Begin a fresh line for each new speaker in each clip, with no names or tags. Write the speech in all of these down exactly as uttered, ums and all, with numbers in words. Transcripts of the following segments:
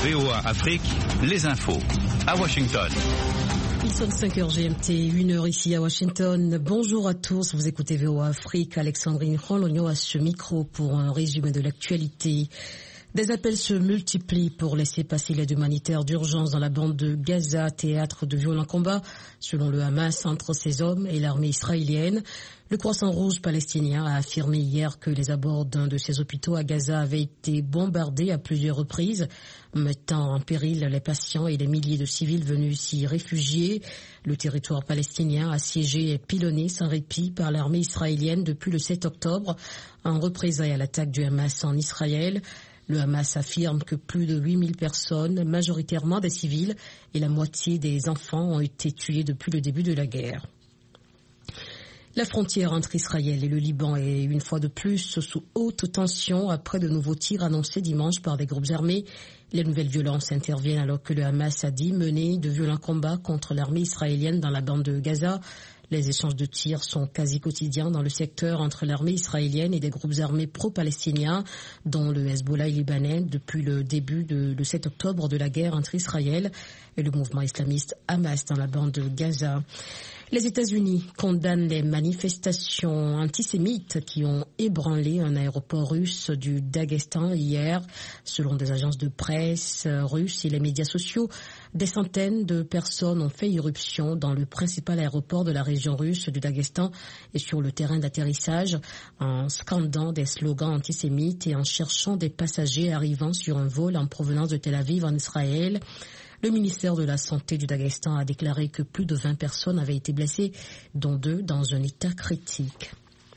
V O A Afrique, les infos à Washington.
Il sonne cinq heures G M T, une heure ici à Washington. Bonjour à tous, vous écoutez V O A Afrique. Alexandrine Rologno à ce micro pour un résumé de l'actualité. Des appels se multiplient pour laisser passer l'aide humanitaire d'urgence dans la bande de Gaza, théâtre de violents combats, selon le Hamas, entre ses hommes et l'armée israélienne. Le Croissant Rouge palestinien a affirmé hier que les abords d'un de ses hôpitaux à Gaza avaient été bombardés à plusieurs reprises, mettant en péril les patients et les milliers de civils venus s'y réfugier. Le territoire palestinien assiégé est pilonné sans répit par l'armée israélienne depuis le sept octobre, en représailles à l'attaque du Hamas en Israël. Le Hamas affirme que plus de huit mille personnes, majoritairement des civils, et la moitié des enfants ont été tués depuis le début de la guerre. La frontière entre Israël et le Liban est une fois de plus sous haute tension après de nouveaux tirs annoncés dimanche par des groupes armés. Les nouvelles violences interviennent alors que le Hamas a dit mener de violents combats contre l'armée israélienne dans la bande de Gaza. Les échanges de tirs sont quasi quotidiens dans le secteur entre l'armée israélienne et des groupes armés pro-palestiniens, dont le Hezbollah libanais, depuis le début de, le sept octobre de la guerre entre Israël et le mouvement islamiste Hamas dans la bande de Gaza. Les États-Unis condamnent les manifestations antisémites qui ont ébranlé un aéroport russe du Daghestan hier. Selon des agences de presse russes et les médias sociaux, des centaines de personnes ont fait irruption dans le principal aéroport de la région russe du Daghestan et sur le terrain d'atterrissage en scandant des slogans antisémites et en cherchant des passagers arrivant sur un vol en provenance de Tel Aviv en Israël. Le ministère de la Santé du Daghestan a déclaré que plus de vingt personnes avaient été blessées, dont deux dans un état critique.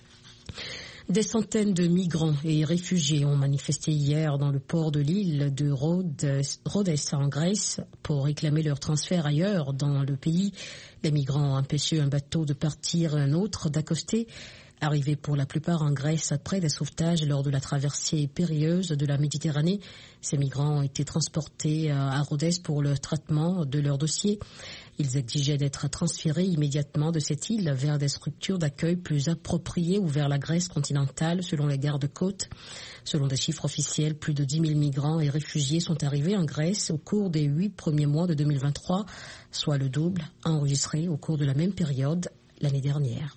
Des centaines de migrants et réfugiés ont manifesté hier dans le port de l'île de Rhodes, Rhodes en Grèce pour réclamer leur transfert ailleurs dans le pays. Les migrants ont empêché un bateau de partir et un autre d'accoster. Arrivés pour la plupart en Grèce après des sauvetages lors de la traversée périlleuse de la Méditerranée, ces migrants ont été transportés à Rhodes pour le traitement de leur dossier. Ils exigeaient d'être transférés immédiatement de cette île vers des structures d'accueil plus appropriées ou vers la Grèce continentale, selon les gardes-côtes. Selon des chiffres officiels, plus de dix mille migrants et réfugiés sont arrivés en Grèce au cours des huit premiers mois de deux mille vingt-trois, soit le double enregistré au cours de la même période l'année dernière.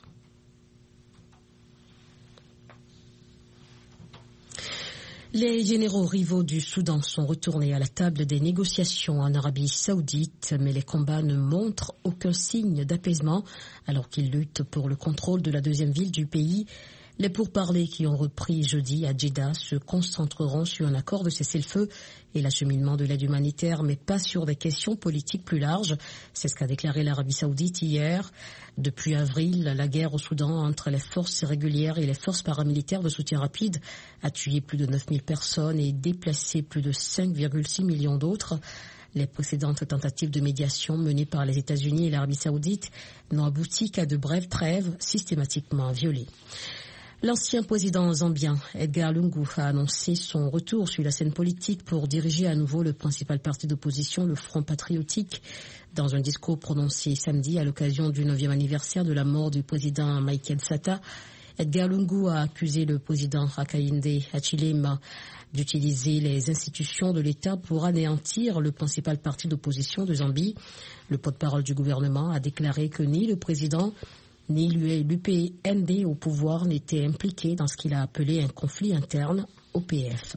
Les généraux rivaux du Soudan sont retournés à la table des négociations en Arabie Saoudite, mais les combats ne montrent aucun signe d'apaisement alors qu'ils luttent pour le contrôle de la deuxième ville du pays. Les pourparlers qui ont repris jeudi à Djeddah se concentreront sur un accord de cessez-le-feu et l'acheminement de l'aide humanitaire, mais pas sur des questions politiques plus larges. C'est ce qu'a déclaré l'Arabie Saoudite hier. Depuis avril, la guerre au Soudan entre les forces régulières et les forces paramilitaires de soutien rapide a tué plus de neuf mille personnes et déplacé plus de cinq virgule six millions d'autres. Les précédentes tentatives de médiation menées par les États-Unis et l'Arabie Saoudite n'ont abouti qu'à de brèves trêves systématiquement violées. L'ancien président zambien Edgar Lungu a annoncé son retour sur la scène politique pour diriger à nouveau le principal parti d'opposition, le Front patriotique. Dans un discours prononcé samedi à l'occasion du neuvième anniversaire de la mort du président Michael Sata, Edgar Lungu a accusé le président Hakainde Hichilema d'utiliser les institutions de l'État pour anéantir le principal parti d'opposition de Zambie. Le porte-parole du gouvernement a déclaré que ni le président ni l'U P N D au pouvoir n'étaient impliqués dans ce qu'il a appelé un conflit interne au P F.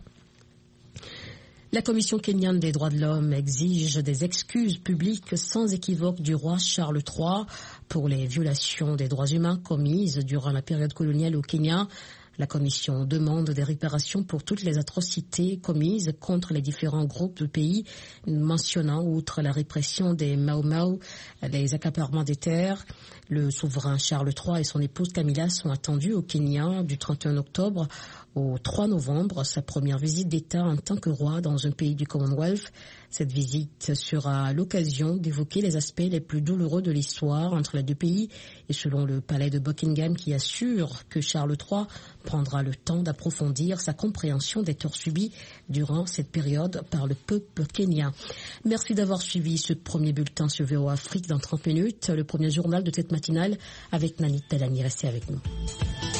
La Commission kenyane des droits de l'homme exige des excuses publiques sans équivoque du roi Charles trois pour les violations des droits humains commises durant la période coloniale au Kenya. La Commission demande des réparations pour toutes les atrocités commises contre les différents groupes de pays, mentionnant, outre la répression des Mau Mau, les accaparements des terres. Le souverain Charles trois et son épouse Camilla sont attendus au Kenya du trente et un octobre au trois novembre, sa première visite d'État en tant que roi dans un pays du Commonwealth. Cette visite sera l'occasion d'évoquer les aspects les plus douloureux de l'histoire entre les deux pays et selon le palais de Buckingham qui assure que Charles trois prendra le temps d'approfondir sa compréhension des torts subis durant cette période par le peuple kenyan. Merci d'avoir suivi ce premier bulletin sur V O A Afrique dans trente minutes, le premier journal de cette matinale avec Nanit Talani. Restez avec nous.